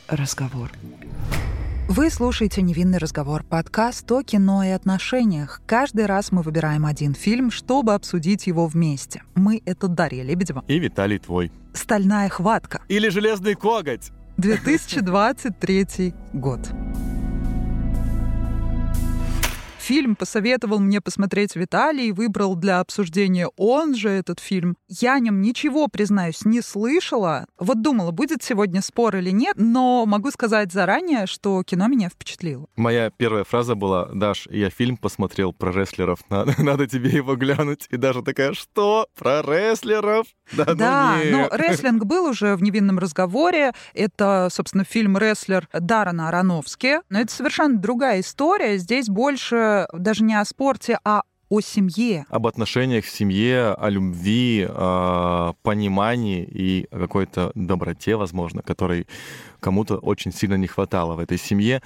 разговор. Вы слушаете «Невинный разговор» — подкаст о кино и отношениях. Каждый раз мы выбираем один фильм, чтобы обсудить его вместе. Мы — это Дарья Лебедева и Виталий Твой. «Стальная хватка». Или «Железный коготь». 2023 год. Фильм посоветовал мне посмотреть Виталий, выбрал для обсуждения он же этот фильм. Я о нем ничего, признаюсь, не слышала. Вот думала, будет сегодня спор или нет, но могу сказать заранее, что кино меня впечатлило. Моя первая фраза была: «Даш, я фильм посмотрел про рестлеров, надо тебе его глянуть». И Даша такая: «Что? Про рестлеров?» Да, но рестлинг был уже в «Невинном разговоре». Это, собственно, фильм «Рестлер» Даррена Аронофски. Но это совершенно другая история. Здесь больше даже не о спорте, а о семье. Об отношениях в семье, о любви, о понимании и о какой-то доброте, возможно, которой кому-то очень сильно не хватало в этой семье.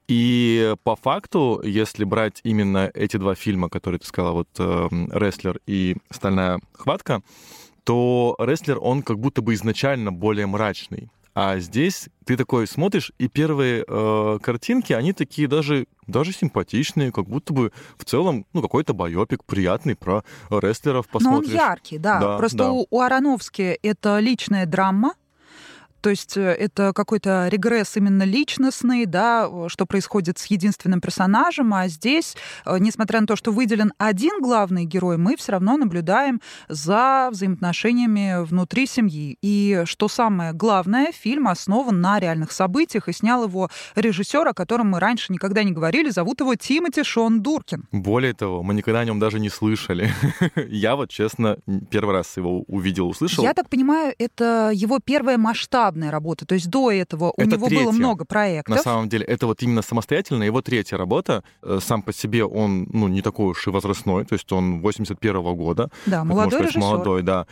И по факту, если брать именно эти два фильма, которые ты сказала, вот «Рестлер» и «Стальная хватка», то «Рестлер», он как будто бы изначально более мрачный. А здесь ты такой смотришь, и первые картинки, они такие даже симпатичные, как будто бы в целом какой-то байопик приятный про рестлеров посмотришь. Но он яркий, да. Просто у Аронофски это личная драма. То есть это какой-то регресс именно личностный, да, что происходит с единственным персонажем, а здесь, несмотря на то, что выделен один главный герой, мы все равно наблюдаем за взаимоотношениями внутри семьи. И что самое главное, фильм основан на реальных событиях, и снял его режиссер, о котором мы раньше никогда не говорили, зовут его Тимоти Шон Дуркин. Более того, мы никогда о нем даже не слышали. Я вот, честно, первый раз его увидел, услышал. Я так понимаю, это его первая масштабная работа. То есть до этого у него было много проектов. На самом деле, это вот именно самостоятельно его третья работа. Сам по себе он не такой уж и возрастной, то есть он 81-го года. Да, молодой режиссер. Молодой, да.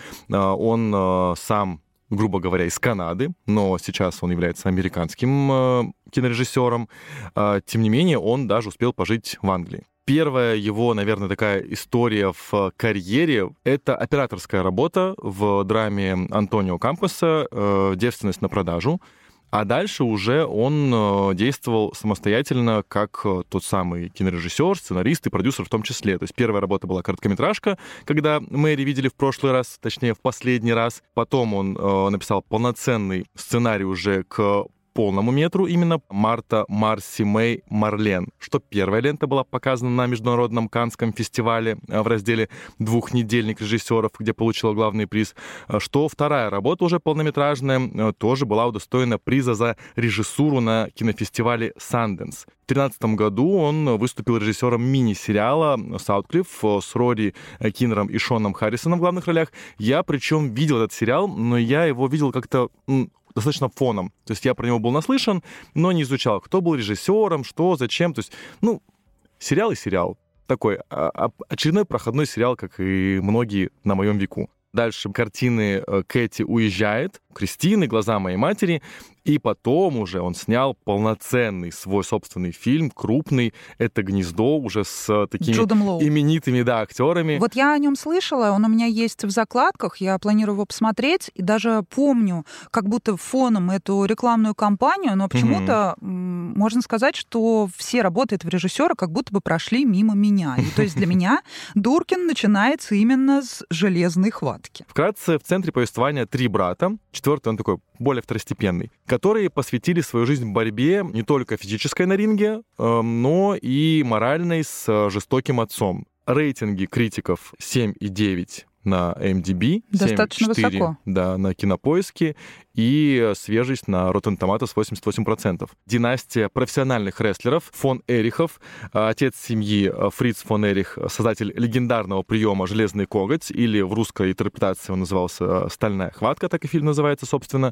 Он сам, грубо говоря, из Канады, но сейчас он является американским кинорежиссером. Тем не менее, он даже успел пожить в Англии. Первая его, наверное, такая история в карьере — это операторская работа в драме Антонио Кампоса «Девственность на продажу». А дальше уже он действовал самостоятельно как тот самый кинорежиссер, сценарист и продюсер в том числе. То есть первая работа была короткометражка, когда Мэри видели в прошлый раз, точнее, в последний раз. Потом он написал полноценный сценарий уже к полному метру, именно «Марта, Марси, Мэй, Марлен», что первая лента была показана на Международном Каннском фестивале в разделе «Двухнедельник режиссеров», где получила главный приз, что вторая работа, уже полнометражная, тоже была удостоена приза за режиссуру на кинофестивале «Санденс». В 2013 году он выступил режиссером мини-сериала «Саутклифф» с Рори Киннером и Шоном Харрисоном в главных ролях. Я, причем, видел этот сериал, но я его видел как-то достаточно фоном. То есть я про него был наслышан, но не изучал, кто был режиссером, что, зачем. То есть, сериал и сериал. Такой очередной проходной сериал, как и многие на моем веку. Дальше картины «Кэти уезжает», «Кристины», «Глаза моей матери». И потом уже он снял полноценный свой собственный фильм, крупный. Это «Гнездо», уже с такими именитыми, актерами. Вот я о нем слышала, он у меня есть в закладках, я планирую его посмотреть. И даже помню, как будто фоном эту рекламную кампанию, но почему-то можно сказать, что все работы этого режиссера как будто бы прошли мимо меня. И то есть для меня Дуркин начинается именно с «Железной хватки». Вкратце, в центре повествования три брата. Четвертый, он такой более второстепенный, которые посвятили свою жизнь борьбе не только физической на ринге, но и моральной с жестоким отцом. Рейтинги критиков 7,9 на MDB, достаточно 7,4 высоко. Да, на Кинопоиске, и свежесть на Rotten Tomatoes 88%. Династия профессиональных рестлеров фон Эрихов, отец семьи Фриц фон Эрих, создатель легендарного приема «Железный коготь», или в русской интерпретации он назывался «Стальная хватка», так и фильм называется, собственно.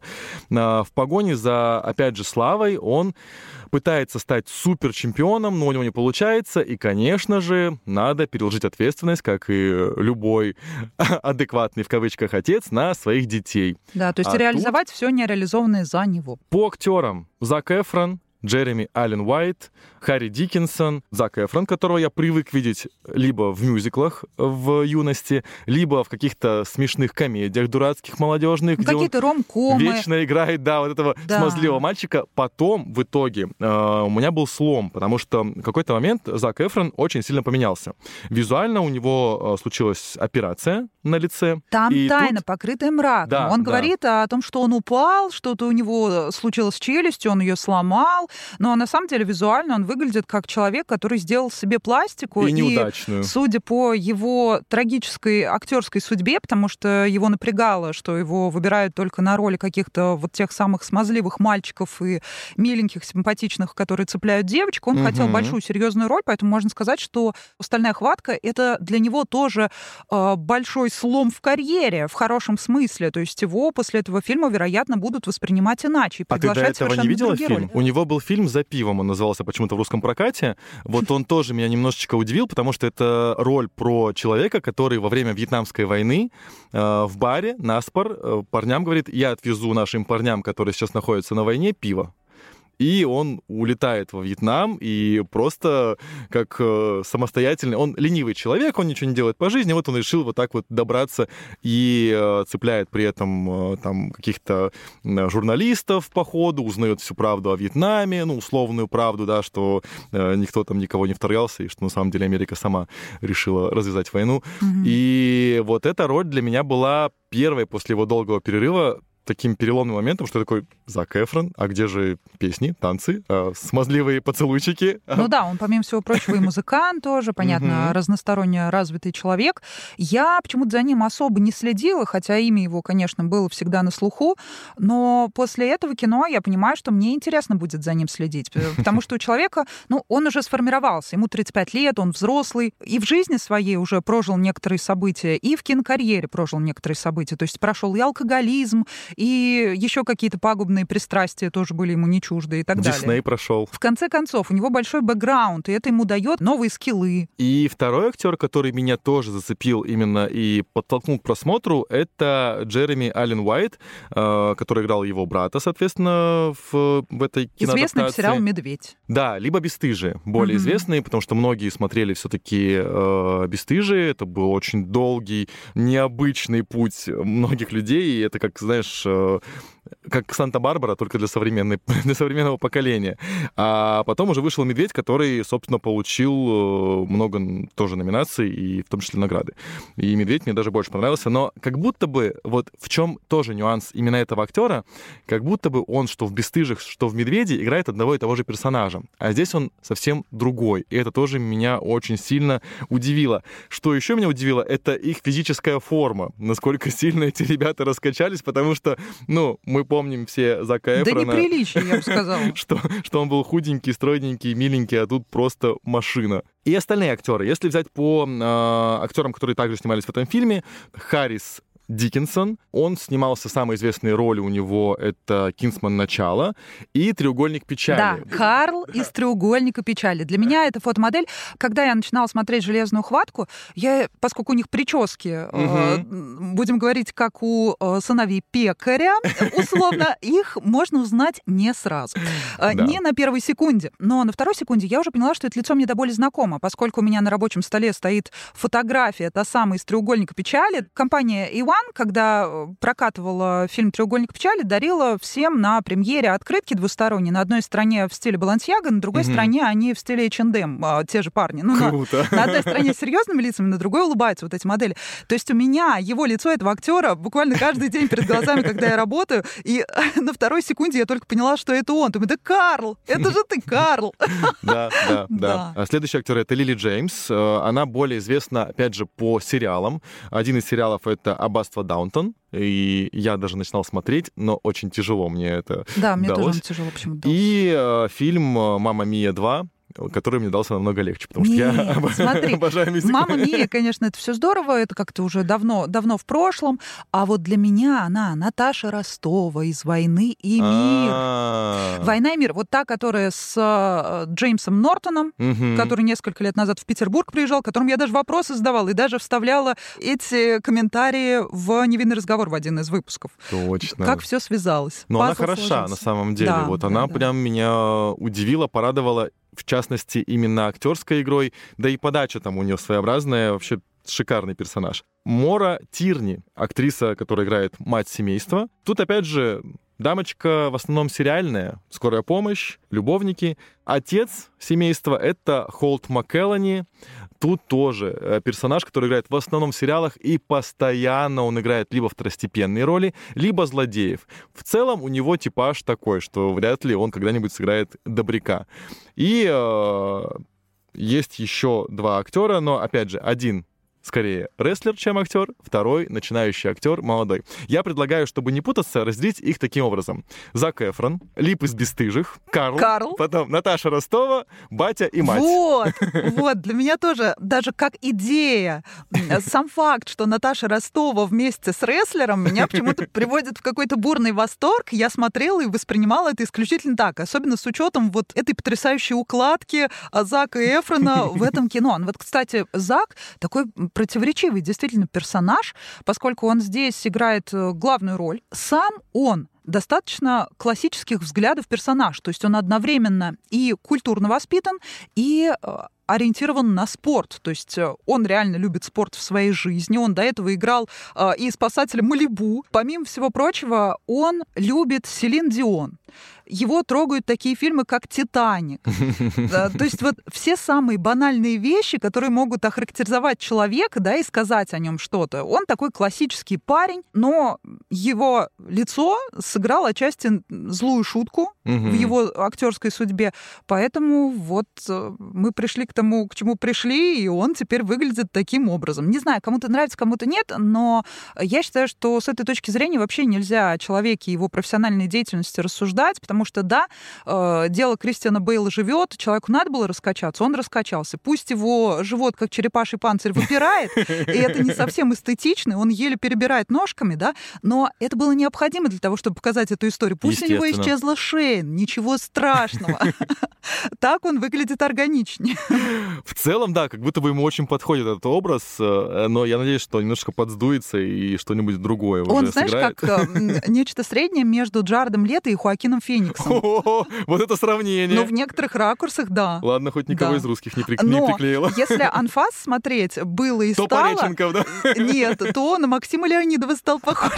В погоне за, опять же, славой он пытается стать суперчемпионом, но у него не получается, и, конечно же, надо переложить ответственность, как и любой адекватный, в кавычках, отец, на своих детей. Да, то есть реализовать все нереализованное за него. По актерам: Зак Эфрон, Джереми Аллен Уайт, Харри Диккинсон, Зак Эфрон, которого я привык видеть либо в мюзиклах в юности, либо в каких-то смешных комедиях дурацких, молодежных, где какие-то ромкомы. Вечно играет, вот этого смазливого мальчика. Потом, в итоге, у меня был слом, потому что в какой-то момент Зак Эфрон очень сильно поменялся. Визуально у него случилась операция на лице. Там тайна, покрытая мраком. Да, он говорит о том, что он упал, что-то у него случилось с челюстью, он ее сломал, но на самом деле визуально он выглядит как человек, который сделал себе пластику. И неудачную. И, судя по его трагической актерской судьбе, потому что его напрягало, что его выбирают только на роли каких-то вот тех самых смазливых мальчиков и миленьких, симпатичных, которые цепляют девочку, он хотел большую серьезную роль, поэтому можно сказать, что «Стальная хватка» — это для него тоже большой слом в карьере, в хорошем смысле. То есть его после этого фильма, вероятно, будут воспринимать иначе и приглашать совершенно другие роли. А ты до этого не видела фильм? У него был фильм «За пивом», он назывался почему-то в русском прокате. Вот он тоже меня немножечко удивил, потому что это роль про человека, который во время Вьетнамской войны в баре наспор парням говорит: я отвезу нашим парням, которые сейчас находятся на войне, пиво. И он улетает во Вьетнам, и просто как самостоятельный... Он ленивый человек, он ничего не делает по жизни, вот он решил вот так вот добраться и цепляет при этом там каких-то журналистов по ходу, узнает всю правду о Вьетнаме, условную правду, да, что никто там никого не вторгался, и что на самом деле Америка сама решила развязать войну. И вот эта роль для меня была первой после его долгого перерыва таким переломным моментом, что такой: Зак Эфрон, а где же песни, танцы, смазливые поцелуйчики? Ну да, он, помимо всего прочего, и музыкант тоже, понятно, разносторонне развитый человек. Я почему-то за ним особо не следила, хотя имя его, конечно, было всегда на слуху, но после этого кино я понимаю, что мне интересно будет за ним следить, потому что у человека, он уже сформировался, ему 35 лет, он взрослый, и в жизни своей уже прожил некоторые события, и в кинокарьере прожил некоторые события, то есть прошел и алкоголизм, и еще какие-то пагубные пристрастия тоже были ему не чужды и так далее. Дисней прошел. В конце концов, у него большой бэкграунд, и это ему дает новые скиллы. И второй актер, который меня тоже зацепил именно и подтолкнул к просмотру, это Джереми Аллен Уайт, который играл его брата, соответственно, в этой киноадаптации. Известный сериал «Медведь». Да, либо «Бесстыжие», более известный, потому что многие смотрели все-таки «Бесстыжие». Это был очень долгий, необычный путь многих людей, и это, как, знаешь, как «Санта-Барбара», только для современного поколения. А потом уже вышел «Медведь», который, собственно, получил много тоже номинаций, и в том числе награды. И «Медведь» мне даже больше понравился. Но как будто бы, вот в чем тоже нюанс именно этого актера, как будто бы он что в «Бесстыжих», что в «Медведе» играет одного и того же персонажа. А здесь он совсем другой. И это тоже меня очень сильно удивило. Что еще меня удивило, это их физическая форма. Насколько сильно эти ребята раскачались, потому что, мы помним все Зака Эфрона. Да неприличие, я бы сказала. что он был худенький, стройненький, миленький, а тут просто машина. И остальные актеры. Если взять по актерам, которые также снимались в этом фильме, Харрис Диккинсон. Он снимался, самые известные роли у него — это «Кингсман. Начало» и «Треугольник печали». Да, Карл из «Треугольника печали». Для меня это фотомодель. Когда я начинала смотреть «Железную хватку», поскольку у них прически, будем говорить, как у сыновей пекаря, условно, их можно узнать не сразу. Не на первой секунде. Но на второй секунде я уже поняла, что это лицо мне до боли знакомо, поскольку у меня на рабочем столе стоит фотография, та самая из «Треугольника печали». Компания A1, когда прокатывала фильм «Треугольник печали», дарила всем на премьере открытки двусторонние. На одной стороне в стиле Балансьяга, на другой стороне они в стиле H&M, те же парни. Круто. На одной стороне с серьезными лицами, на другой улыбаются вот эти модели. То есть у меня его лицо этого актера буквально каждый день перед глазами, когда я работаю, и на второй секунде я только поняла, что это он. Думаю, да Карл, это же ты, Карл. Да. Следующий актер — это Лили Джеймс. Она более известна, опять же, по сериалам. Один из сериалов — это «Аббатство Даунтон». И я даже начинал смотреть, но очень тяжело мне это Да, мне далось. тоже тяжело почему-то. И фильм «Мамма Мия 2». который мне дался намного легче, потому что я обожаю мюзиклы. «Мамма Мия», конечно, это все здорово, это как-то уже давно в прошлом, а вот для меня она Наташа Ростова из «Войны и мир». «Война и мир», вот та, которая с Джеймсом Нортоном, который несколько лет назад в Петербург приезжал, которому я даже вопросы задавала и даже вставляла эти комментарии в «Невинный разговор» в один из выпусков. Точно. Как все связалось. Но она хороша на самом деле. Да, вот она прям меня удивила, порадовала, в частности, именно актерской игрой, да и подача там у нее своеобразная, вообще шикарный персонаж. Мора Тирни, актриса, которая играет мать семейства. Тут, опять же, дамочка в основном сериальная. «Скорая помощь», «Любовники». Отец семейства — это Холт МакКеллани. Тут тоже персонаж, который играет в основном в сериалах, и постоянно он играет либо второстепенные роли, либо злодеев. В целом у него типаж такой, что вряд ли он когда-нибудь сыграет добряка. И есть еще два актера, но, опять же, один скорее рестлер, чем актер, второй начинающий актер, молодой. Я предлагаю, чтобы не путаться, разделить их таким образом. Зак Эфрон, Лип из «Бесстыжих», Карл, потом Наташа Ростова, батя и мать. Вот, для меня тоже, даже как идея, сам факт, что Наташа Ростова вместе с рестлером меня почему-то приводит в какой-то бурный восторг. Я смотрела и воспринимала это исключительно так, особенно с учетом вот этой потрясающей укладки Зака Эфрона в этом кино. Вот, кстати, Зак такой противоречивый действительно персонаж, поскольку он здесь играет главную роль. Сам он достаточно классических взглядов персонаж, то есть он одновременно и культурно воспитан, и ориентирован на спорт. То есть он реально любит спорт в своей жизни. Он до этого играл и спасателя Малибу. Помимо всего прочего, он любит Селин Дион. Его трогают такие фильмы, как «Титаник». То есть вот все самые банальные вещи, которые могут охарактеризовать человека, да, и сказать о нем что-то. Он такой классический парень, но его лицо сыграло отчасти злую шутку в его актерской судьбе. Поэтому вот мы пришли к тому, к чему пришли, и он теперь выглядит таким образом. Не знаю, кому-то нравится, кому-то нет, но я считаю, что с этой точки зрения вообще нельзя о человеке и его профессиональной деятельности рассуждать, потому что, да, дело Кристиана Бейла живет, человеку надо было раскачаться, он раскачался. Пусть его живот, как черепаший панцирь, выпирает, и это не совсем эстетично, он еле перебирает ножками, да, но это было необходимо для того, чтобы показать эту историю. Пусть у него исчезла шея, ничего страшного. Так он выглядит органичнее. В целом, да, как будто бы ему очень подходит этот образ, но я надеюсь, что немножко подсдуется и что-нибудь другое уже он, знаешь, сыграет. как нечто среднее между Джаредом Лето и Хоакином Фениксом. О, вот это сравнение. Ну, в некоторых ракурсах, да. Ладно, хоть никого из русских не приклеила. Если «Анфас» смотреть было и стало... То Пореченков, да? Нет, то на Максима Леонидова стал похож.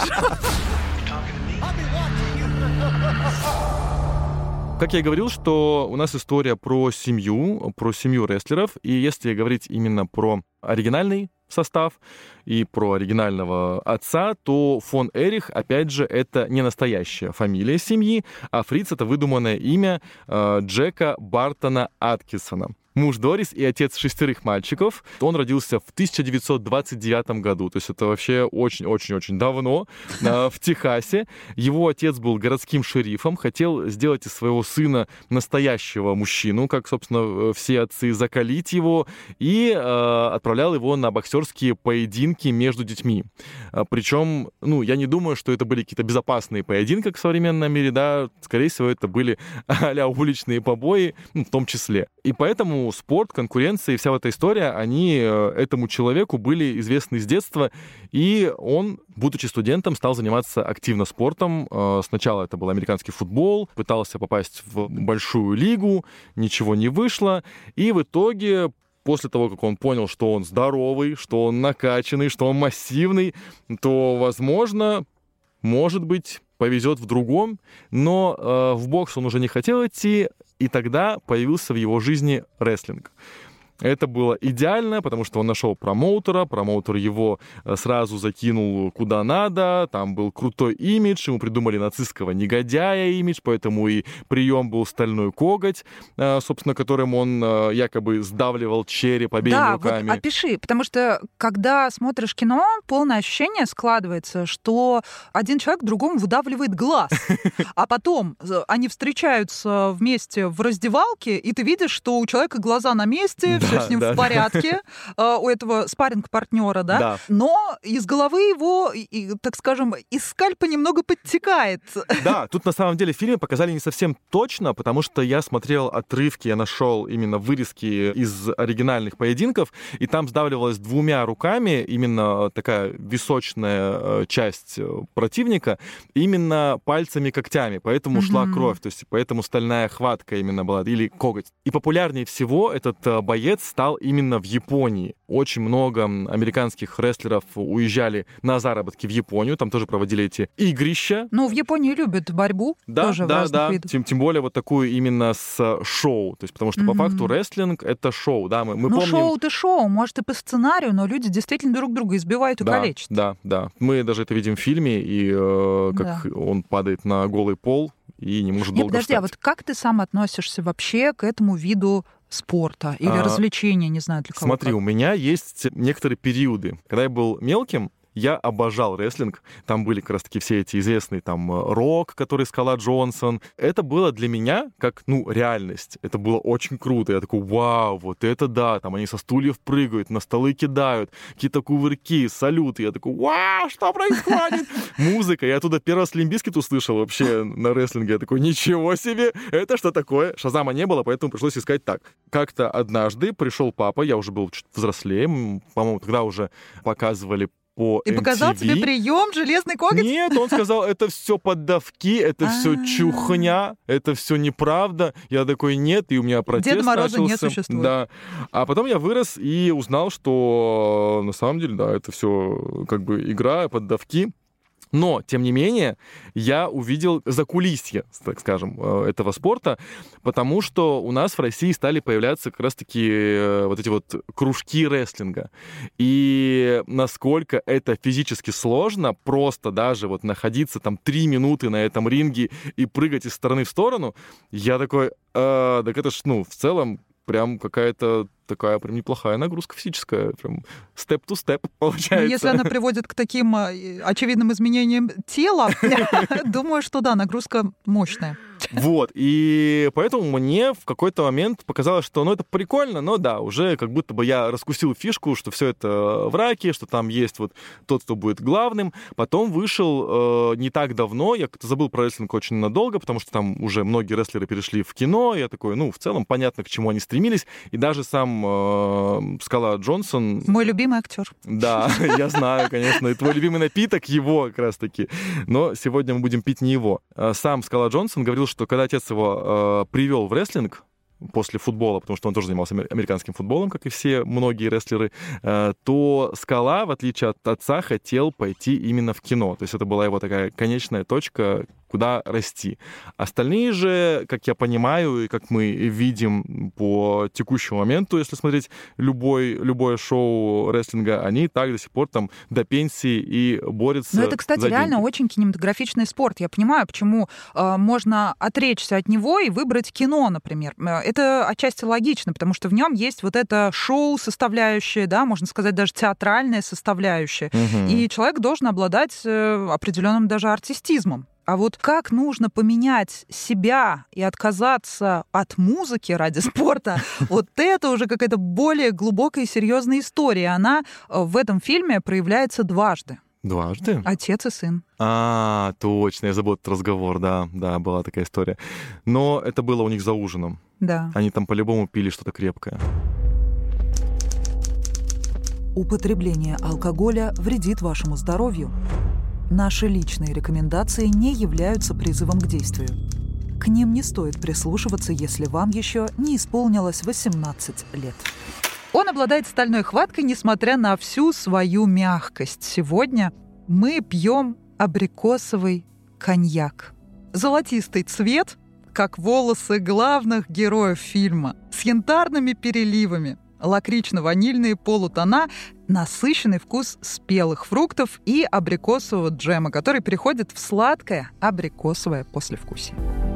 Как я и говорил, что у нас история про семью рестлеров, и если говорить именно про оригинальный состав и про оригинального отца, то фон Эрих, опять же, это не настоящая фамилия семьи, а Фриц — это выдуманное имя Джека Бартона Аткинсона. Муж Дорис и отец 6 мальчиков. Он родился в 1929 году, то есть это вообще очень-очень-очень давно, в Техасе. Его отец был городским шерифом, хотел сделать из своего сына настоящего мужчину, как, собственно, все отцы, закалить его, и отправлял его на боксерские поединки между детьми. Причем, я не думаю, что это были какие-то безопасные поединки, как в современном мире, да, скорее всего, это были а-ля уличные побои, в том числе. И поэтому спорт, конкуренция и вся эта история, они этому человеку были известны с детства, и он, будучи студентом, стал заниматься активно спортом. Сначала это был американский футбол, пытался попасть в большую лигу, ничего не вышло, и в итоге, после того, как он понял, что он здоровый, что он накачанный, что он массивный, то, возможно, может быть, повезет в другом, но в бокс он уже не хотел идти, и тогда появился в его жизни рестлинг. Это было идеально, потому что он нашел промоутер его сразу закинул куда надо, там был крутой имидж, ему придумали нацистского негодяя имидж, поэтому и прием был стальной коготь, собственно, которым он якобы сдавливал череп обеими руками. Да, вот опиши, потому что когда смотришь кино, полное ощущение складывается, что один человек другому выдавливает глаз, а потом они встречаются вместе в раздевалке, и ты видишь, что у человека глаза на месте, все с ним в порядке, у этого спарринг-партнера, да? Но из головы его, так скажем, из скальпа немного подтекает. Да, тут на самом деле в фильме показали не совсем точно, потому что я смотрел отрывки, я нашел именно вырезки из оригинальных поединков, и там сдавливалось 2 руками именно такая височная часть противника, именно пальцами-когтями, поэтому шла кровь, то есть поэтому стальная хватка именно была, или коготь. И популярнее всего этот боец стал именно в Японии. Очень много американских рестлеров уезжали на заработки в Японию, там тоже проводили эти игрища. Ну, в Японии любят борьбу, тоже в разных видах. Тем более вот такую именно с шоу, то есть потому что по факту рестлинг — это шоу, да, мы помним... шоу-то шоу, может и по сценарию, но люди действительно друг друга избивают и калечат. Да. Мы даже это видим в фильме, и как он падает на голый пол и не может долго встать. А вот как ты сам относишься вообще к этому виду спорта или развлечения, не знаю, для кого? Смотри, у меня есть некоторые периоды. Когда я был мелким, я обожал рестлинг. Там были как раз-таки все эти известные там Рок, который Скала Джонсон. Это было для меня как, реальность. Это было очень круто. Я такой, вау, вот это да. Там они со стульев прыгают, на столы кидают, какие-то кувырки, салюты. Я такой, вау, что происходит? Музыка. Я оттуда первый раз Лимп Бизкит услышал вообще на рестлинге. Я такой, ничего себе, это что такое? Шазама не было, поэтому пришлось искать так. Как-то однажды пришел папа, я уже был чуть взрослее, по-моему, тогда уже показывали по И MTV. показал тебе прием железный коготь? Нет, он сказал, это все поддавки, это все чухня, это все неправда. Я такой, нет, и у меня протест Деда Мороза начался. не существует. Да. А потом я вырос и узнал, что на самом деле, да, это все как бы игра, поддавки. Но, тем не менее, я увидел закулисье, так скажем, этого спорта, потому что у нас в России стали появляться как раз-таки вот эти вот кружки рестлинга. И насколько это физически сложно, просто даже вот находиться там 3 минуты на этом ринге и прыгать из стороны в сторону, я такой, так это ж, в целом, прям какая-то такая прям неплохая нагрузка физическая, прям степ-ту-степ получается. Если она приводит к таким очевидным изменениям тела, думаю, что да, нагрузка мощная. Вот, и поэтому мне в какой-то момент показалось, что, это прикольно, но да, уже как будто бы я раскусил фишку, что все это в раке, что там есть вот тот, кто будет главным. Потом вышел не так давно, я как-то забыл про рестлинг очень надолго, потому что там уже многие рестлеры перешли в кино, я такой, в целом понятно, к чему они стремились, и даже сам Скала Джонсон... Мой любимый актер. Да, я знаю, конечно, и твой любимый напиток его как раз-таки, но сегодня мы будем пить не его. Сам Скала Джонсон говорил, что когда отец его привел в рестлинг после футбола, потому что он тоже занимался американским футболом, как и все многие рестлеры, то Скала, в отличие от отца, хотел пойти именно в кино. То есть это была его такая конечная точка, куда расти. Остальные же, как я понимаю, и как мы видим по текущему моменту, если смотреть любое шоу рестлинга, они так до сих пор там до пенсии и борются. Но это, кстати, реально очень кинематографичный спорт. Я понимаю, почему можно отречься от него и выбрать кино, например. Это отчасти логично, потому что в нем есть вот эта шоу-составляющая, да, можно сказать, даже театральная составляющая. Угу. И человек должен обладать определенным даже артистизмом. А вот как нужно поменять себя и отказаться от музыки ради спорта, вот это уже какая-то более глубокая и серьезная история. Она в этом фильме проявляется дважды. Дважды? Отец и сын. Точно, я забыл этот разговор, да, была такая история. Но это было у них за ужином. Да. Они там по-любому пили что-то крепкое. Употребление алкоголя вредит вашему здоровью. Наши личные рекомендации не являются призывом к действию. К ним не стоит прислушиваться, если вам еще не исполнилось 18 лет. Он обладает стальной хваткой, несмотря на всю свою мягкость. Сегодня мы пьем абрикосовый коньяк. Золотистый цвет, как волосы главных героев фильма, с янтарными переливами. лакрично-ванильные полутона, насыщенный вкус спелых фруктов и абрикосового джема, который переходит в сладкое абрикосовое послевкусие.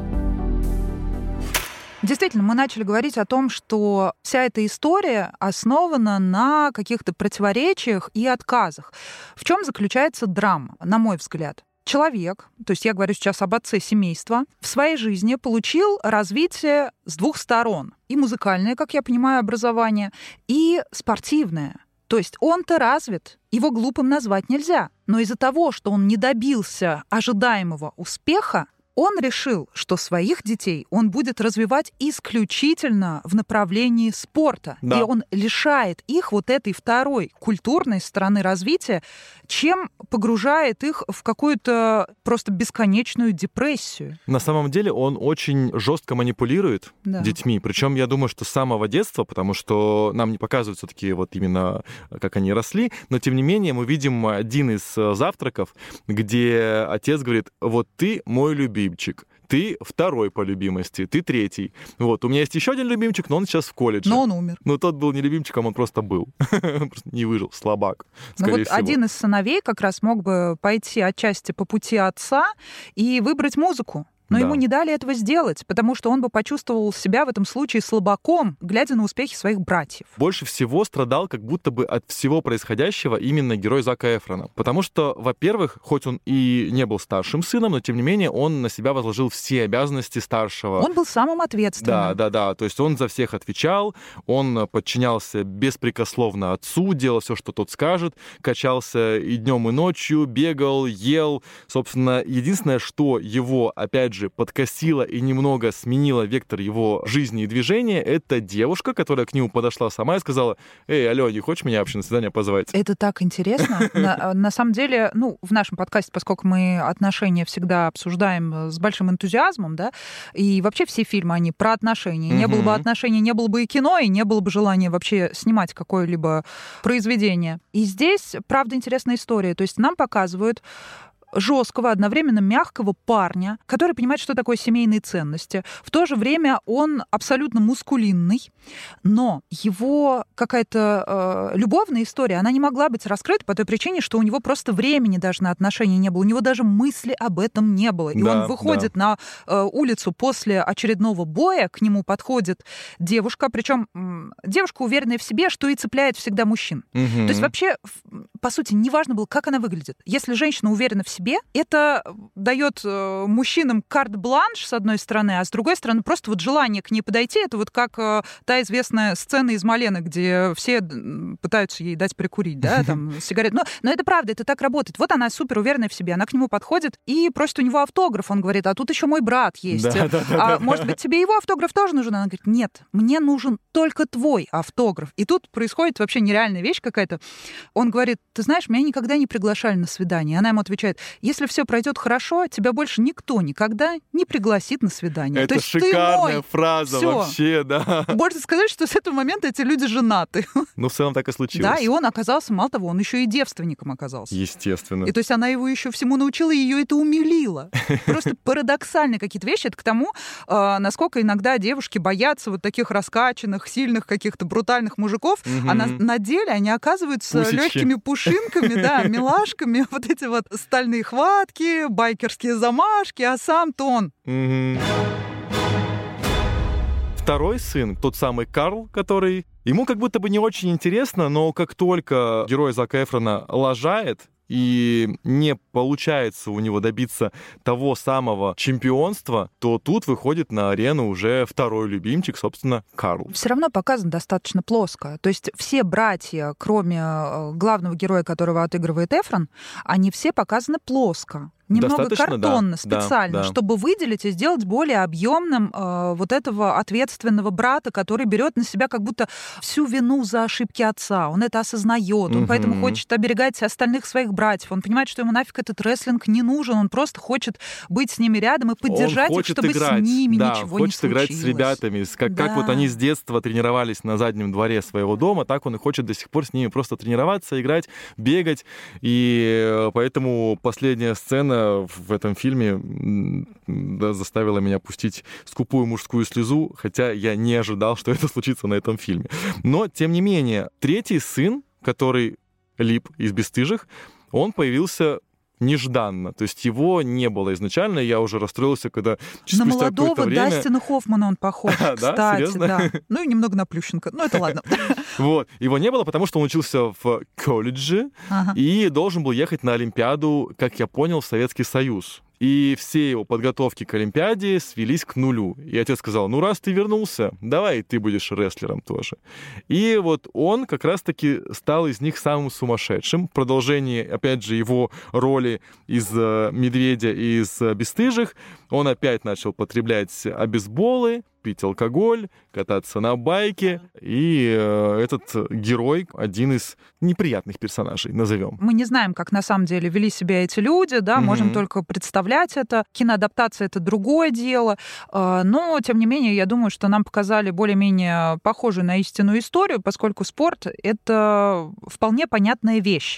Действительно, мы начали говорить о том, что вся эта история основана на каких-то противоречиях и отказах. В чем заключается драма, на мой взгляд? Человек, то есть я говорю сейчас об отце семейства, в своей жизни получил развитие с двух сторон. И музыкальное, как я понимаю, образование, и спортивное. То есть он-то развит, его глупым назвать нельзя. Но из-за того, что он не добился ожидаемого успеха, он решил, что своих детей он будет развивать исключительно в направлении спорта. Да. И он лишает их вот этой второй культурной стороны развития, чем погружает их в какую-то просто бесконечную депрессию. На самом деле он очень жестко манипулирует детьми. Причем я думаю, что с самого детства, потому что нам не показывают все-таки вот именно, как они росли, но тем не менее мы видим один из завтраков, где отец говорит: вот ты мой любимчик, ты второй по любимости, ты третий. Вот, у меня есть еще один любимчик, но он сейчас в колледже. Но он умер. Но тот был не любимчиком, он просто был. Просто не выжил, слабак, скорее всего. Один из сыновей как раз мог бы пойти отчасти по пути отца и выбрать музыку. Но ему не дали этого сделать, потому что он бы почувствовал себя в этом случае слабаком, глядя на успехи своих братьев. Больше всего страдал как будто бы от всего происходящего именно герой Зака Эфрона. Потому что, во-первых, хоть он и не был старшим сыном, но тем не менее он на себя возложил все обязанности старшего. Он был самым ответственным. Да. То есть он за всех отвечал, он подчинялся беспрекословно отцу, делал все, что тот скажет, качался и днем, и ночью, бегал, ел. Собственно, единственное, что его, опять же, подкосила и немного сменила вектор его жизни и движения, это девушка, которая к нему подошла сама и сказала: «Эй, алло, не хочешь меня вообще на свидание позвать?» Это так интересно. На самом деле, в нашем подкасте, поскольку мы отношения всегда обсуждаем с большим энтузиазмом, да, и вообще все фильмы, они про отношения. Не было бы отношений, не было бы и кино, и не было бы желания вообще снимать какое-либо произведение. И здесь, правда, интересная история. То есть нам показывают жесткого, одновременно мягкого парня, который понимает, что такое семейные ценности. В то же время он абсолютно мускулинный, но его какая-то любовная история, она не могла быть раскрыта по той причине, что у него просто времени даже на отношения не было, у него даже мысли об этом не было. И он выходит на улицу после очередного боя, к нему подходит девушка, причем девушка, уверенная в себе, что и цепляет всегда мужчин. То есть вообще, по сути, неважно было, как она выглядит. Если женщина уверена в себе, это дает мужчинам карт-бланш, с одной стороны, а с другой стороны, просто вот желание к ней подойти. Это вот как та известная сцена из «Малены», где все пытаются ей дать прикурить, да, там, сигарет. Но это правда, это так работает. Вот она супер уверенная в себе, она к нему подходит и просит у него автограф. Он говорит: а тут еще мой брат есть. Может быть, тебе его автограф тоже нужен? Она говорит: нет, мне нужен только твой автограф. И тут происходит вообще нереальная вещь какая-то. Он говорит: ты знаешь, меня никогда не приглашали на свидание. Она ему отвечает: если все пройдет хорошо, тебя больше никто никогда не пригласит на свидание. Это шикарная фраза вообще, да. Можно сказать, что с этого момента эти люди женаты. Ну, в целом так и случилось. Да, и он оказался, мало того, он еще и девственником оказался. Естественно. И то есть она его еще всему научила, и ее это умилило. Просто парадоксальные какие-то вещи. Это к тому, насколько иногда девушки боятся вот таких раскачанных, сильных, каких-то брутальных мужиков, а на деле они оказываются легкими пушинками, да, милашками, вот эти вот стальные хватки, байкерские замашки, а сам-то он. Второй сын, тот самый Карл, который... Ему как будто бы не очень интересно, но как только герой Зака Эфрона лажает, и не получается у него добиться того самого чемпионства, то тут выходит на арену уже второй любимчик, собственно, Карл. Все равно показано достаточно плоско. То есть все братья, кроме главного героя, которого отыгрывает Эфрон, они все показаны плоско. Немного картонно, специально, чтобы выделить и сделать более объемным вот этого ответственного брата, который берет на себя как будто всю вину за ошибки отца. Он это осознает, он поэтому хочет оберегать остальных своих братьев. Он понимает, что ему нафиг этот рестлинг не нужен, он просто хочет быть с ними рядом и поддержать их, чтобы играть, с ними ничего не случилось. Хочет играть с ребятами, как вот они с детства тренировались на заднем дворе своего дома, так он и хочет до сих пор с ними просто тренироваться, играть, бегать. И поэтому последняя сцена сцена в этом фильме заставила меня пустить скупую мужскую слезу, хотя я не ожидал, что это случится на этом фильме. Но, тем не менее, третий сын, который Лип из «Бесстыжих», он появился нежданно. То есть его не было изначально, я уже расстроился, когда на молодого Дастина Хоффмана он похож, кстати. Да. Ну и немного на Плющенко, но это ладно. Вот. Его не было, потому что он учился в колледже и должен был ехать на Олимпиаду, как я понял, в Советский Союз. И все его подготовки к Олимпиаде свелись к нулю. И отец сказал, ну раз ты вернулся, давай ты будешь рестлером тоже. И вот он как раз-таки стал из них самым сумасшедшим. В продолжении, опять же, его роли из «Медведя» и из «Бесстыжих» он опять начал потреблять обезболы, пить алкоголь, кататься на байке. И этот герой один из неприятных персонажей, назовем. Мы не знаем, как на самом деле вели себя эти люди, да, можем только представлять это. Киноадаптация — это другое дело. Но, тем не менее, я думаю, что нам показали более-менее похожую на истинную историю, поскольку спорт — это вполне понятная вещь.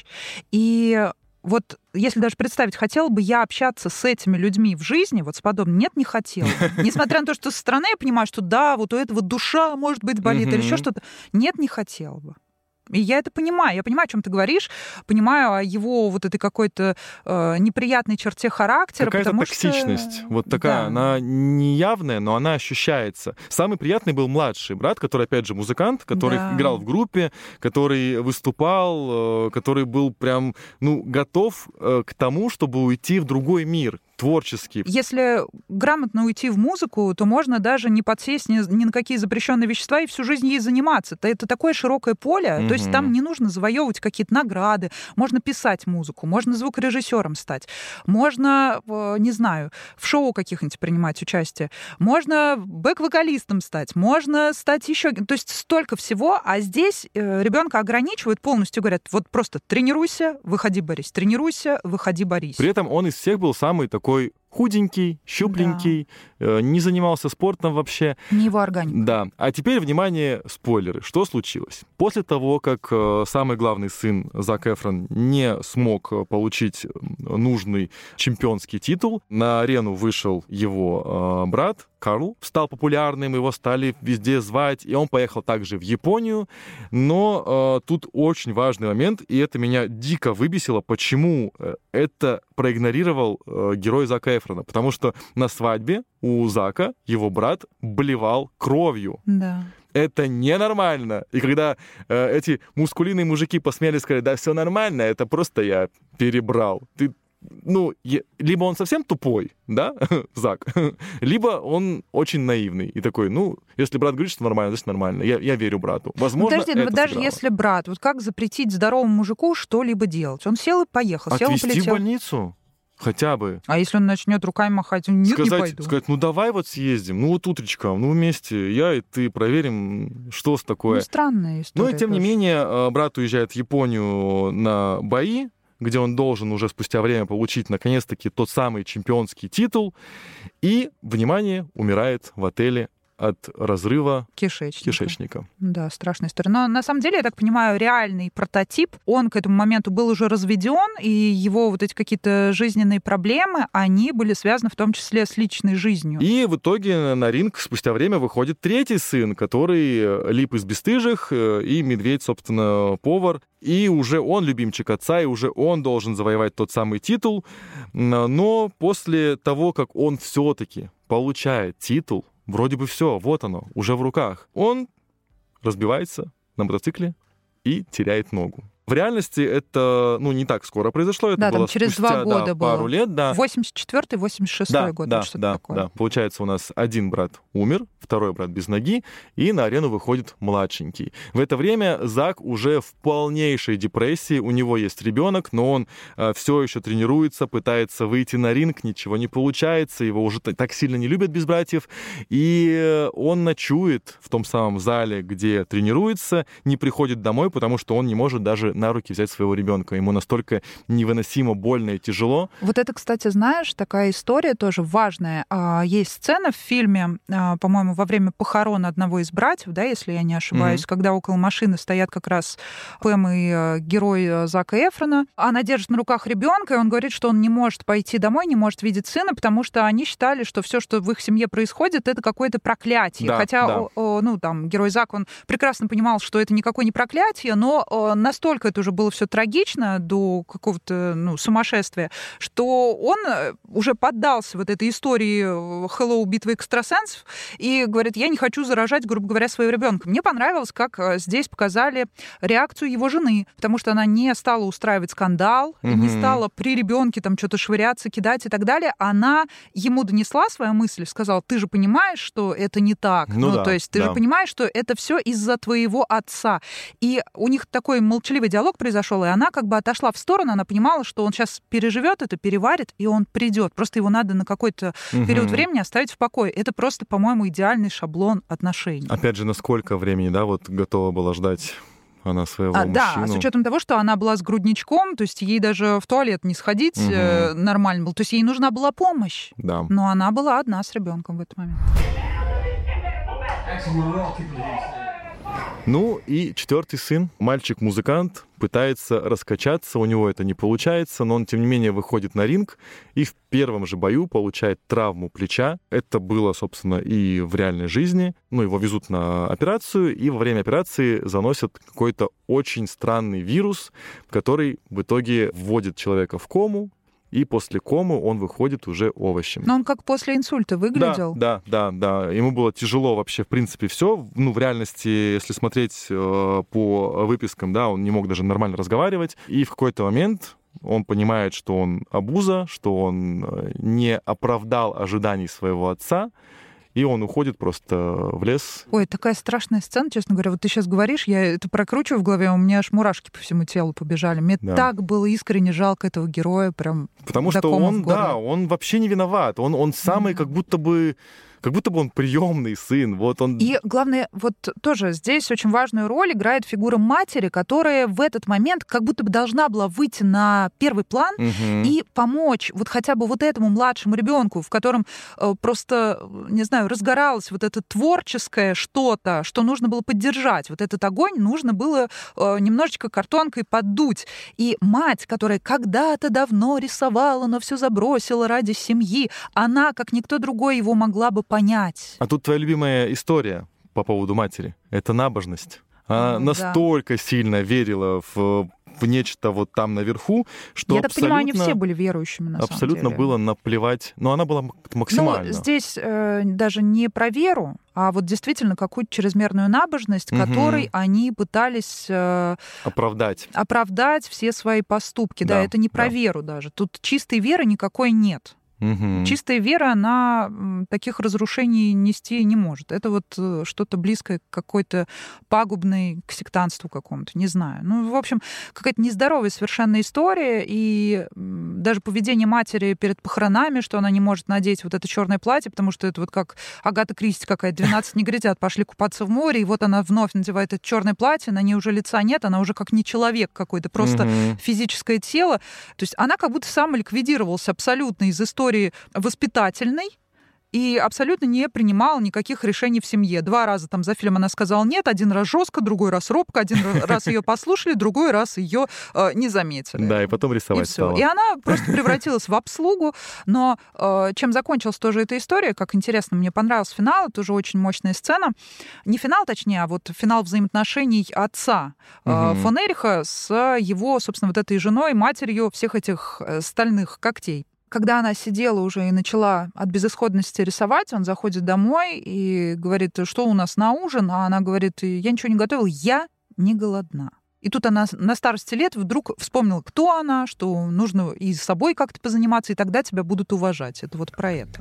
И вот если даже представить, хотела бы я общаться с этими людьми в жизни, вот с подобным, нет, не хотела. Несмотря на то, что со стороны я понимаю, что да, вот у этого душа, может быть, болит или еще что-то. Нет, не хотела бы. И я это понимаю. Я понимаю, о чем ты говоришь, понимаю о его вот этой какой-то неприятной черте характера. Какая-то токсичность. Вот такая, да. Она неявная, но она ощущается. Самый приятный был младший брат, который, опять же, музыкант, который играл в группе, который выступал, который был прям, готов к тому, чтобы уйти в другой мир, творческий. Если грамотно уйти в музыку, то можно даже не подсесть ни на какие запрещенные вещества и всю жизнь ей заниматься. Это такое широкое поле, то есть там не нужно завоевывать какие-то награды, можно писать музыку, можно звукорежиссером стать, можно, не знаю, в шоу каких-нибудь принимать участие, можно бэк-вокалистом стать, можно стать еще... То есть столько всего, а здесь ребенка ограничивают полностью, говорят, вот просто тренируйся, выходи, борись, тренируйся, выходи, борись. При этом он из всех был самый такой худенький, щупленький, не занимался спортом вообще. Не его органика. Да. А теперь, внимание, спойлеры. Что случилось? После того, как самый главный сын Зак Эфрон не смог получить нужный чемпионский титул, на арену вышел его брат Карл, стал популярным, его стали везде звать, и он поехал также в Японию. Но тут очень важный момент, и это меня дико выбесило, почему это проигнорировал герой Зака Эфрона. Потому что на свадьбе у Зака его брат блевал кровью. Да. Это ненормально. И когда эти мускулинные мужики посмели сказать, да, все нормально, это просто я перебрал. Либо он совсем тупой, да, Зак, либо он очень наивный и такой, если брат говорит, что нормально, значит нормально. Я верю брату. Возможно, подожди, это даже сыграло. Если брат, вот как запретить здоровому мужику что-либо делать? Он сел и поехал, сел и полетел. Отвезти в больницу? Хотя бы. А если он начнет руками махать, нет, не пойду. Сказать, давай вот съездим, вот утречком, вместе, я и ты проверим, что с такое. Странная история. И тем не менее, брат уезжает в Японию на бои, где он должен уже спустя время получить, наконец-таки, тот самый чемпионский титул. И, внимание, умирает в отеле от разрыва кишечника. Да, страшная история. Но на самом деле, я так понимаю, реальный прототип, он к этому моменту был уже разведен, и его вот эти какие-то жизненные проблемы, они были связаны в том числе с личной жизнью. И в итоге на ринг спустя время выходит третий сын, который Лип из «Бесстыжих», и Медведь, собственно, повар. И уже он любимчик отца, и уже он должен завоевать тот самый титул. Но после того, как он все-таки получает титул, вроде бы все, вот оно, уже в руках, он разбивается на мотоцикле и теряет ногу. В реальности это, не так скоро произошло, это было через спустя 2 года пару было. лет. Да. 84-й, 86-й год. Да. Получается, у нас один брат умер, второй брат без ноги, и на арену выходит младшенький. В это время Зак уже в полнейшей депрессии, у него есть ребенок, но он все еще тренируется, пытается выйти на ринг, ничего не получается, его уже так сильно не любят без братьев, и он ночует в том самом зале, где тренируется, не приходит домой, потому что он не может даже на руки взять своего ребенка. Ему настолько невыносимо больно и тяжело. Вот это, кстати, знаешь, такая история тоже важная. Есть сцена в фильме, по-моему, во время похорон одного из братьев, да, если я не ошибаюсь, когда около машины стоят как раз Пэм и герой Зака Эфрона. Она держит на руках ребенка, и он говорит, что он не может пойти домой, не может видеть сына, потому что они считали, что все, что в их семье происходит, это какое-то проклятие. Да, хотя, да. ну, там, герой Зак, он прекрасно понимал, что это никакое не проклятие, но настолько это уже было все трагично до какого-то, ну, сумасшествия, что он уже поддался вот этой истории Хэллоу, битвы экстрасенсов, и говорит, я не хочу заражать, грубо говоря, своего ребенка. Мне понравилось, как здесь показали реакцию его жены, потому что она не стала устраивать скандал, не стала при ребенке там что-то швыряться, кидать и так далее. Она ему донесла свою мысль, сказала, ты же понимаешь, что это не так. Ну да, то есть ты же понимаешь, что это все из-за твоего отца. И у них такой молчаливый диалог произошел, и она как бы отошла в сторону, она понимала, что он сейчас переживет это, переварит, и он придет. Просто его надо на какой-то период времени оставить в покое. Это просто, по-моему, идеальный шаблон отношений. Опять же, на сколько времени, да, вот готова была ждать она своего мужчину? Да, с учетом того, что она была с грудничком, то есть ей даже в туалет не сходить нормально было. То есть ей нужна была помощь. Да. Но она была одна с ребенком в этот момент. Ну и 4-й сын, мальчик-музыкант, пытается раскачаться, у него это не получается, но он, тем не менее, выходит на ринг и в первом же бою получает травму плеча. Это было, собственно, и в реальной жизни. Ну, его везут на операцию, и во время операции заносят какой-то очень странный вирус, который в итоге вводит человека в кому, и после комы он выходит уже овощем. Но он как после инсульта выглядел. Да. Ему было тяжело вообще, в принципе, все. Ну, в реальности, если смотреть по выпискам, да, он не мог даже нормально разговаривать. И в какой-то момент он понимает, что он обуза, что он не оправдал ожиданий своего отца, и он уходит просто в лес. Ой, такая страшная сцена, честно говоря. Вот ты сейчас говоришь, я это прокручиваю в голове, у меня аж мурашки по всему телу побежали. Мне так было искренне жалко этого героя, прям. Потому что он вообще не виноват. Он самый как будто бы он приемный сын. Вот он... И главное, вот тоже здесь очень важную роль играет фигура матери, которая в этот момент как будто бы должна была выйти на первый план и помочь вот хотя бы вот этому младшему ребенку, в котором просто, не знаю, разгоралось вот это творческое что-то, что нужно было поддержать. Вот этот огонь нужно было немножечко картонкой поддуть. И мать, которая когда-то давно рисовала, но все забросила ради семьи, она, как никто другой, его могла бы понять. А тут твоя любимая история по поводу матери. Это набожность. Она настолько сильно верила в нечто вот там наверху, что я так понимаю, они все были верующими, на самом деле. Абсолютно было наплевать. Но она была максимально. Ну, здесь даже не про веру, а вот действительно какую-то чрезмерную набожность, которой они пытались оправдать все свои поступки. Да, это не про веру даже. Тут чистой веры никакой нет. Чистая вера, она таких разрушений нести не может. Это вот что-то близкое к какой-то пагубной, к сектантству какому-то, не знаю. Ну, в общем, какая-то нездоровая совершенно история, и даже поведение матери перед похоронами, что она не может надеть вот это черное платье, потому что это вот как Агата Кристи какая-то, 12 негритят пошли купаться в море, и вот она вновь надевает это черное платье, на ней уже лица нет, она уже как не человек какой-то, просто физическое тело. То есть она как будто самоликвидировалась абсолютно из истории воспитательной и абсолютно не принимала никаких решений в семье. 2 раза там за фильм она сказала нет, 1 раз жестко, другой раз робко, 1 раз ее послушали, другой раз ее не заметили. Да, и потом рисовать стала. И она просто превратилась в обслугу. Но чем закончилась тоже эта история, как интересно, мне понравился финал, это уже очень мощная сцена. Не финал, точнее, а вот финал взаимоотношений отца фон Эриха с его, собственно, вот этой женой, матерью всех этих стальных когтей. Когда она сидела уже и начала от безысходности рисовать, он заходит домой и говорит, что у нас на ужин? А она говорит, я ничего не готовила, я не голодна. И тут она на старости лет вдруг вспомнила, кто она, что нужно и с собой как-то позаниматься, и тогда тебя будут уважать. Это вот про это.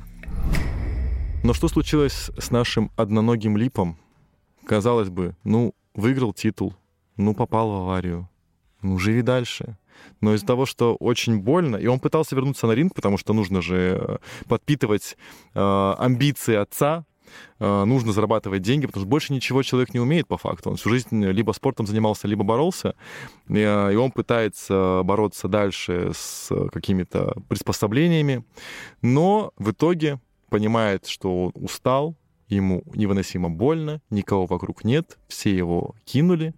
Но что случилось с нашим одноногим Липом? Казалось бы, выиграл титул, попал в аварию, живи дальше. Но из-за того, что очень больно, и он пытался вернуться на ринг, потому что нужно же подпитывать амбиции отца, нужно зарабатывать деньги, потому что больше ничего человек не умеет по факту. Он всю жизнь либо спортом занимался, либо боролся, и он пытается бороться дальше с какими-то приспособлениями, но в итоге понимает, что он устал, ему невыносимо больно, никого вокруг нет, все его кинули.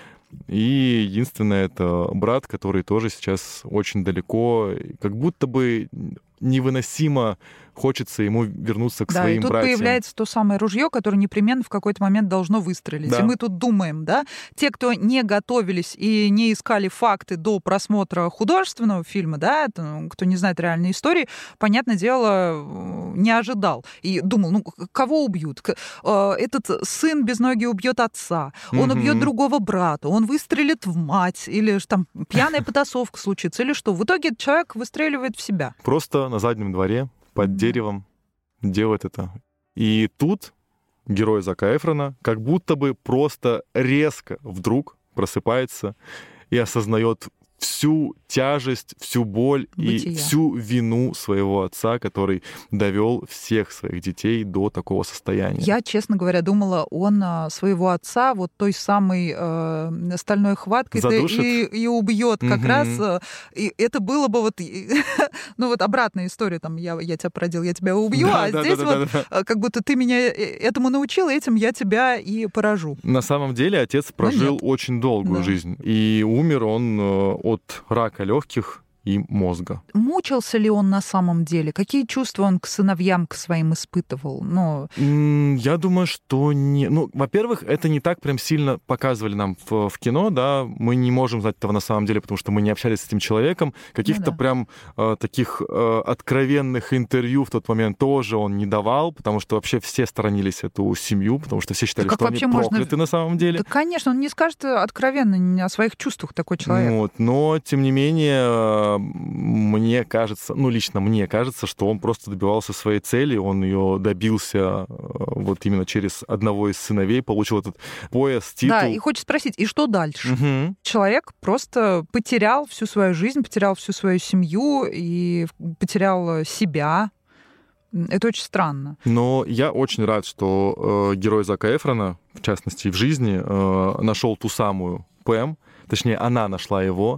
И единственное, это брат, который тоже сейчас очень далеко, как будто бы невыносимо хочется ему вернуться к своим братьям. Да, и тут появляется то самое ружье, которое непременно в какой-то момент должно выстрелить. Да. И мы тут думаем, да, те, кто не готовились и не искали факты до просмотра художественного фильма, да, кто не знает реальной истории, понятное дело, не ожидал. И думал, ну, кого убьют? Этот сын без ноги убьет отца, он убьет другого брата, он выстрелит в мать, или там пьяная потасовка случится, или что. В итоге человек выстреливает в себя. Просто на заднем дворе под деревом делает это. И тут герой Зака Эфрона как будто бы просто резко вдруг просыпается и осознает всю тяжесть, всю боль и всю вину своего отца, который довел всех своих детей до такого состояния. Я, честно говоря, думала, он своего отца вот той самой стальной хваткой и убьет как раз. И это было бы вот, ну вот обратная история, там, я тебя породил, я тебя убью, здесь как будто ты меня этому научил, этим я тебя и поражу. На самом деле отец прожил очень долгую жизнь, и умер он от рака легких и мозга. Мучился ли он на самом деле? Какие чувства он к сыновьям, к своим испытывал? Я думаю, что не... Ну, во-первых, это не так прям сильно показывали нам в кино, да, мы не можем знать этого на самом деле, потому что мы не общались с этим человеком. Каких-то прям таких откровенных интервью в тот момент тоже он не давал, потому что вообще все сторонились эту семью, потому что все считали, что они прокляты на самом деле. Да, конечно, он не скажет откровенно о своих чувствах, такой человек. Вот, но, тем не менее, мне кажется, лично мне кажется, что он просто добивался своей цели, он ее добился вот именно через одного из сыновей, получил этот пояс, титул. Да, и хочется спросить, и что дальше? Человек просто потерял всю свою жизнь, потерял всю свою семью и потерял себя. Это очень странно. Но я очень рад, что герой Зака Эфрона, в частности, в жизни, нашел ту самую Пэм, точнее, она нашла его,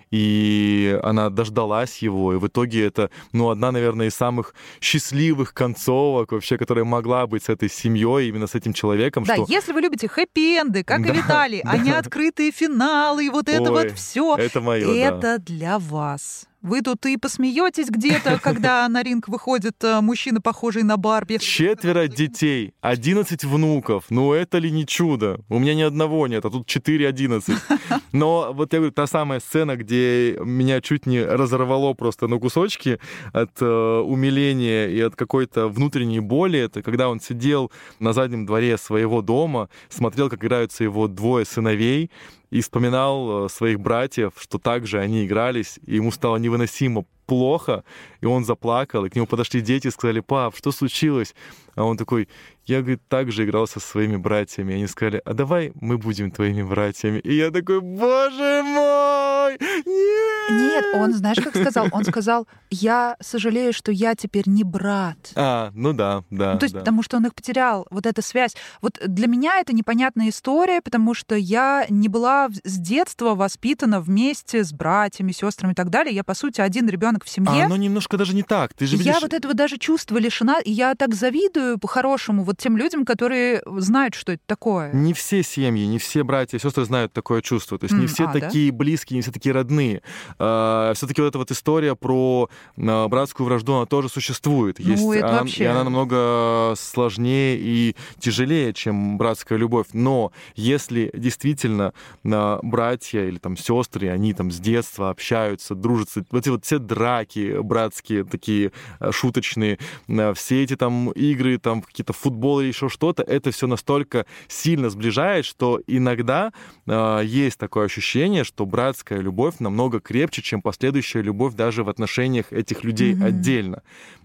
и она дождалась его, и в итоге это, одна, наверное, из самых счастливых концовок вообще, которая могла быть с этой семьей, именно с этим человеком. Да, если вы любите хэппи-энды, как и Виталий, а не открытые финалы, и вот это вот все. Это мое, это для вас. Вы тут и посмеетесь где-то, когда на ринг выходит мужчина, похожий на Барби. 4 детей, 11 внуков. Это ли не чудо? У меня ни одного нет, а тут 4-11. Но вот я говорю, та самая сцена, где меня чуть не разорвало просто на кусочки от умиления и от какой-то внутренней боли, это когда он сидел на заднем дворе своего дома, смотрел, как играются его 2 сыновей, и вспоминал своих братьев, что также они игрались, и ему стало невыносимо плохо, и он заплакал, и к нему подошли дети и сказали: «Пап, что случилось?» А он такой: «Я, говорит, также играл со своими братьями». И они сказали: «А давай мы будем твоими братьями». И я такой: «Боже мой! Нет!» Нет, он, знаешь, как сказал? Он сказал: «Я сожалею, что я теперь не брат». Да. То есть, потому что он их потерял, вот эта связь. Вот для меня это непонятная история, потому что я не была с детства воспитана вместе с братьями, сестрами и так далее. Я, по сути, один ребенок в семье. Но немножко даже не так. Ты же видишь... Я вот этого даже чувства лишена, и я так завидую по-хорошему вот тем людям, которые знают, что это такое. Не все семьи, не все братья и сестры знают такое чувство. То есть не все такие близкие, не все такие родные. Все-таки вот эта вот история про братскую вражду, она тоже существует. И она намного сложнее и тяжелее, чем братская любовь. Но если действительно братья или там сестры, они там с детства общаются, дружатся, вот эти вот все драки братские, такие шуточные, все эти там игры, там какие-то футболы или еще что-то, это все настолько сильно сближает, что иногда есть такое ощущение, что братская любовь намного крепче, крепче, чем последующая любовь даже в отношениях этих людей отдельно.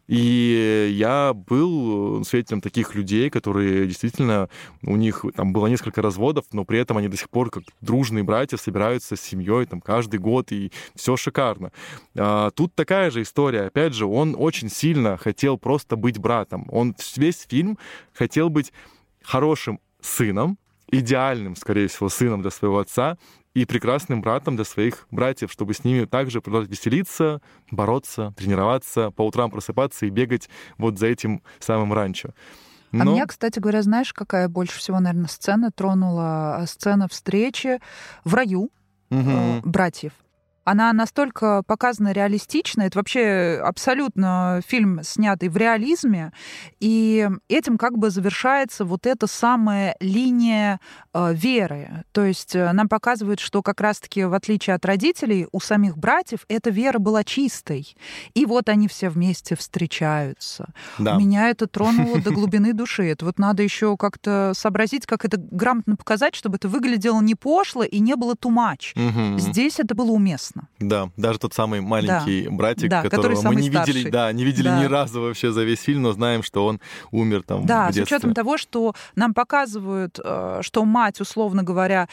И я был свидетелем таких людей, которые действительно, у них там было несколько разводов, но при этом они до сих пор как дружные братья собираются с семьей там каждый год, и все шикарно. Тут такая же история. Опять же, он очень сильно хотел просто быть братом. Он весь фильм хотел быть хорошим сыном, идеальным, скорее всего, сыном для своего отца, и прекрасным братом для своих братьев, чтобы с ними также продолжать веселиться, бороться, тренироваться, по утрам просыпаться и бегать вот за этим самым ранчо. А меня, кстати говоря, знаешь, какая больше всего, наверное, сцена тронула? Сцена встречи в раю братьев. Она настолько показана реалистично, это вообще абсолютно фильм, снятый в реализме, и этим как бы завершается вот эта самая линия веры. То есть нам показывают, что как раз-таки в отличие от родителей, у самих братьев эта вера была чистой. И вот они все вместе встречаются. Да. Меня это тронуло до глубины души. Это вот надо еще как-то сообразить, как это грамотно показать, чтобы это выглядело не пошло и не было too much. Здесь это было уместно. Да, даже тот самый маленький братик, которого мы не видели ни разу вообще за весь фильм, но знаем, что он умер там в детстве. Да, с учетом того, что нам показывают, что мать, условно говоря,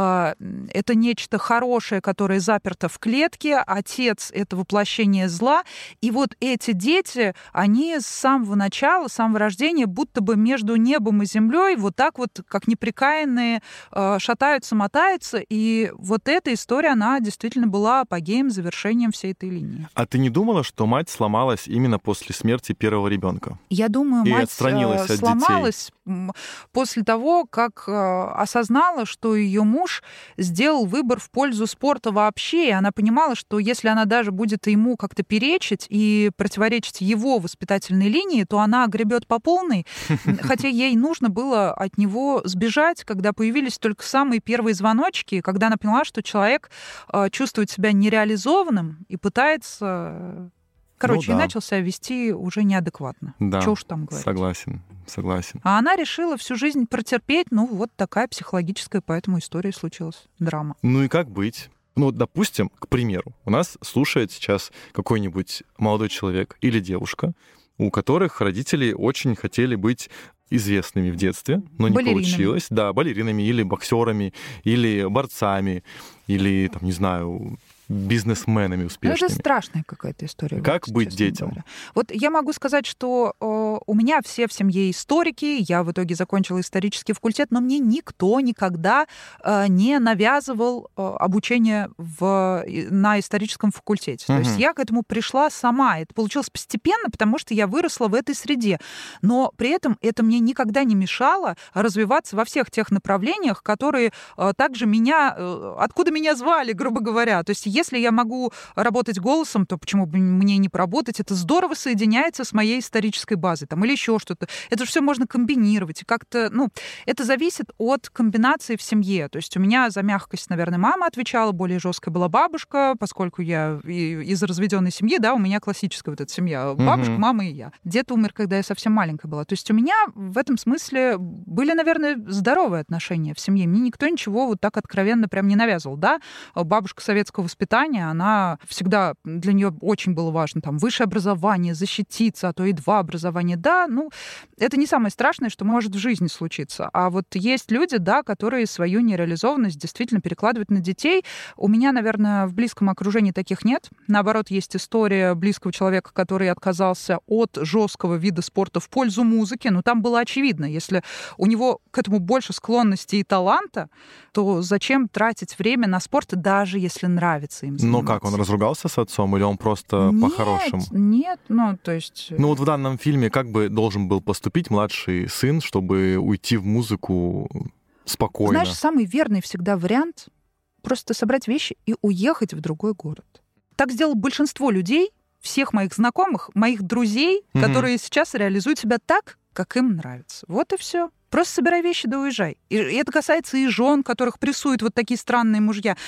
это нечто хорошее, которое заперто в клетке, отец — это воплощение зла, и вот эти дети, они с самого начала, с самого рождения будто бы между небом и землей вот так вот, как непрекаянные, шатаются, мотаются, и вот эта история, она действительно была апогеем, завершением всей этой линии. А ты не думала, что мать сломалась именно после смерти первого ребенка? Я думаю, мать сломалась после того, как осознала, что ее муж сделал выбор в пользу спорта вообще, и она понимала, что если она даже будет ему как-то перечить и противоречить его воспитательной линии, то она гребет по полной, хотя ей нужно было от него сбежать, когда появились только самые первые звоночки, когда она поняла, что человек чувствует себя нереализованным и пытается... Короче, и начал себя вести уже неадекватно. Да, чего уж там говорить. Согласен. А она решила всю жизнь протерпеть. Ну, вот такая психологическая, поэтому история случилась. Драма. Ну и как быть? Ну, допустим, к примеру, у нас слушает сейчас какой-нибудь молодой человек или девушка, у которых родители очень хотели быть известными в детстве, но не получилось. Да, балеринами или боксерами, или борцами, или, там, не знаю, бизнесменами успешными. Ну, это страшная какая-то история. Как быть детям? Говоря. Вот я могу сказать, что у меня все в семье историки, я в итоге закончила исторический факультет, но мне никто никогда не навязывал обучение на историческом факультете. То есть я к этому пришла сама. Это получилось постепенно, потому что я выросла в этой среде. Но при этом это мне никогда не мешало развиваться во всех тех направлениях, которые также откуда меня звали, грубо говоря. То есть если я могу работать голосом, то почему бы мне не поработать? Это здорово соединяется с моей исторической базой там, или еще что-то. Это же все можно комбинировать. И как-то, это зависит от комбинации в семье. То есть у меня за мягкость, наверное, мама отвечала, более жесткая была бабушка, поскольку я из разведенной семьи, да, у меня классическая вот эта семья. Бабушка, мама и я. Дед умер, когда я совсем маленькая была. То есть у меня в этом смысле были, наверное, здоровые отношения в семье. Мне никто ничего вот так откровенно прям не навязывал. Да, бабушка советского воспитания, она всегда, для нее очень было важно там высшее образование, защититься, а то и 2 образования. Да, это не самое страшное, что может в жизни случиться. А вот есть люди, да, которые свою нереализованность действительно перекладывают на детей. У меня, наверное, в близком окружении таких нет. Наоборот, есть история близкого человека, который отказался от жесткого вида спорта в пользу музыки. Но там было очевидно, если у него к этому больше склонности и таланта, то зачем тратить время на спорт, даже если нравится им заниматься? Но как, он разругался с отцом или он просто по-хорошему? Нет, то есть... Ну вот в данном фильме как бы должен был поступить младший сын, чтобы уйти в музыку спокойно? Знаешь, самый верный всегда вариант — просто собрать вещи и уехать в другой город. Так сделало большинство людей, всех моих знакомых, моих друзей, которые сейчас реализуют себя так, как им нравится. Вот и все. Просто собирай вещи да уезжай. И это касается и жен, которых прессуют вот такие странные мужья.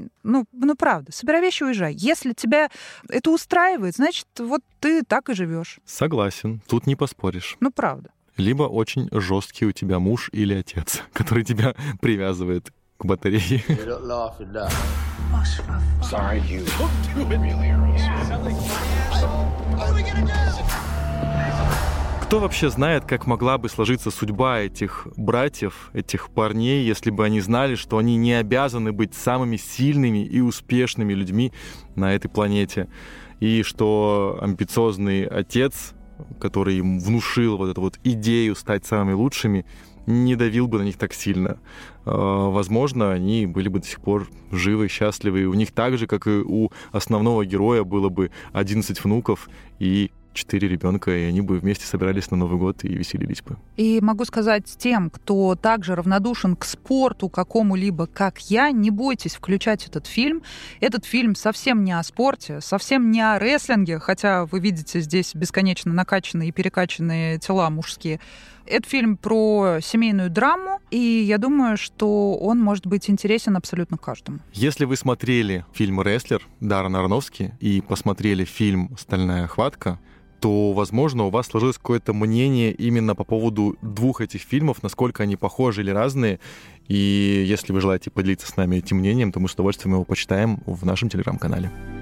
Правда, собирай вещи, уезжай. Если тебя это устраивает, значит, вот ты так и живешь. Согласен, тут не поспоришь. Правда. Либо очень жесткий у тебя муж или отец, который тебя привязывает к батарее. Кто вообще знает, как могла бы сложиться судьба этих братьев, этих парней, если бы они знали, что они не обязаны быть самыми сильными и успешными людьми на этой планете, и что амбициозный отец, который им внушил вот эту вот идею стать самыми лучшими, не давил бы на них так сильно. Возможно, они были бы до сих пор живы, счастливы. И у них так же, как и у основного героя, было бы 11 внуков и 4 ребенка, и они бы вместе собирались на Новый год и веселились бы. И могу сказать тем, кто также равнодушен к спорту какому-либо, как я, не бойтесь включать этот фильм. Этот фильм совсем не о спорте, совсем не о рестлинге, хотя вы видите здесь бесконечно накачанные и перекачанные тела мужские. Это фильм про семейную драму, и я думаю, что он может быть интересен абсолютно каждому. Если вы смотрели фильм «Рестлер» Даррена Аронофски и посмотрели фильм «Стальная хватка», то, возможно, у вас сложилось какое-то мнение именно по поводу двух этих фильмов, насколько они похожи или разные. И если вы желаете поделиться с нами этим мнением, то мы с удовольствием его почитаем в нашем телеграм-канале.